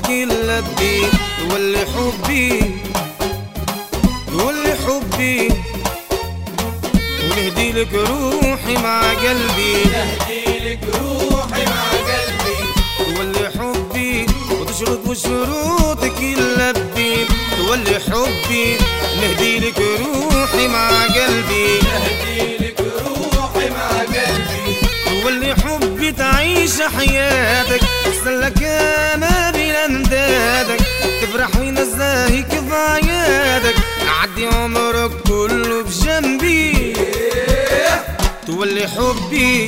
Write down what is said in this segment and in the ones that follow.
لبي تولي حبي تولي حبي ونهدي لك روحي مع قلبي نهدي لك روحي مع قلبي تولي حبي وتشرط وشروطك يلبي تولي حبي نهدي لك روحي مع قلبي نهدي لك روحي مع قلبي تولي حبي تعيش حياتك تسلك ما بين اندادك تفرح وينزهك ضايادك عدي عمرك كله بجنبي تولي حبي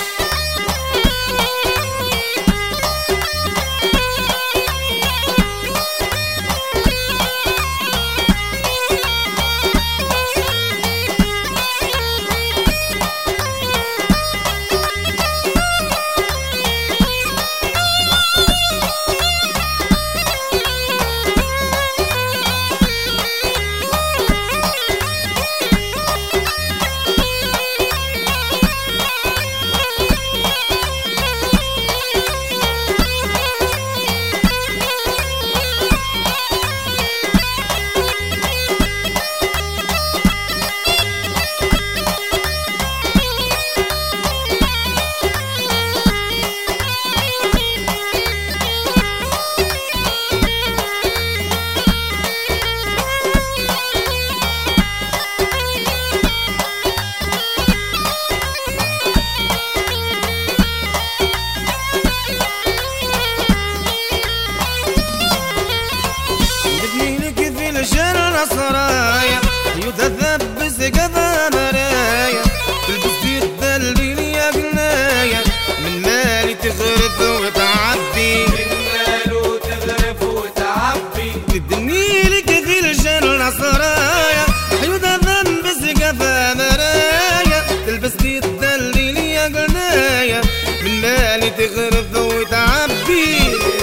سرايا يتذبس قضى مرايا تلبس الدلبي يا قنايا من مالي تغرف وتعبي من ماله تغرف وتعبي تدني لك في الجنة سرايا يتذبس قضى مرايا تلبس الدلبي يا قنايا من مالي تغرف وتعبي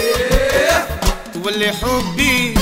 تولي حبي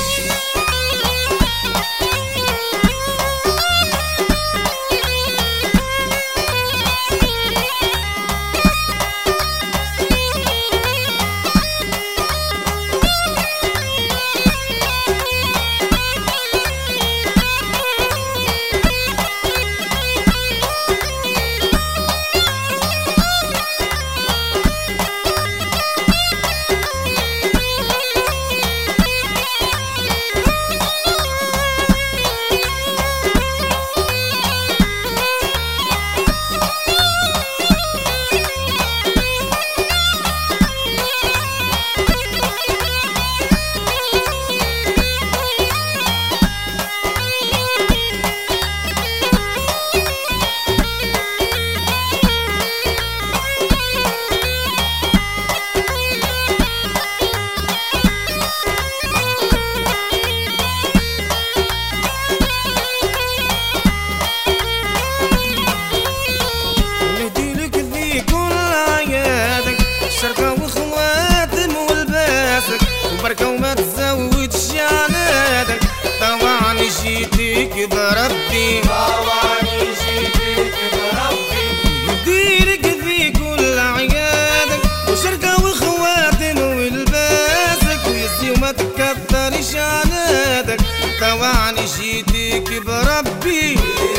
بركة وما تزودش عنادك طوعني جيتك بربي طوعني جيتك بربي يديرك في كل عيادك وشركة وخواتم ولباسك ويزي وما تكثرش عنادك طوعني جيتك بربي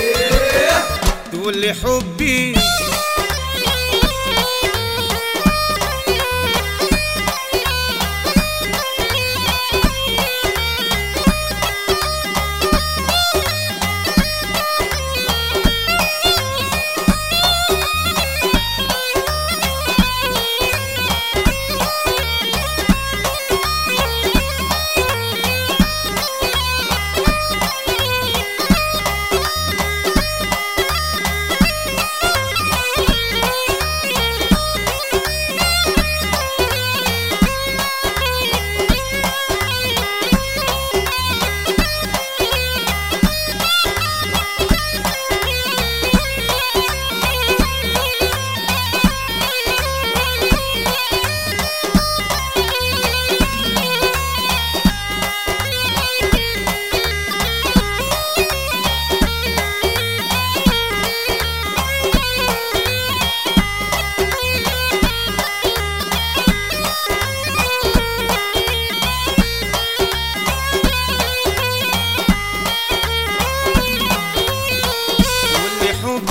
تولي حبي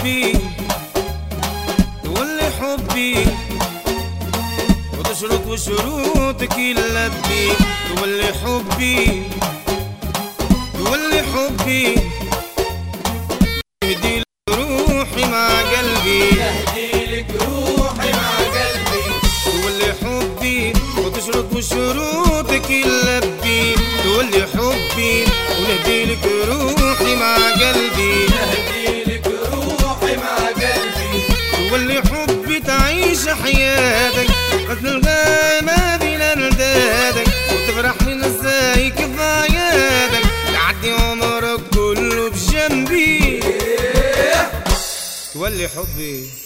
حبي تولي حبي وتشرط وشروطك يلبي تولي حبي تولي حبي اهدي لك روحي مع قلبي اهدي لك روحي مع قلبي تولي حبي وتشرط وشروطك يلبي تولي حبي ونهدي لك روحي مع قلبي اهدي لك روحي مع قلبي تولي حبي تعيش حياتك قد نلقى ما بين اندادك وتفرح من ازاي كفاياتك تعدي عمرك كله بجنبي تولي حبي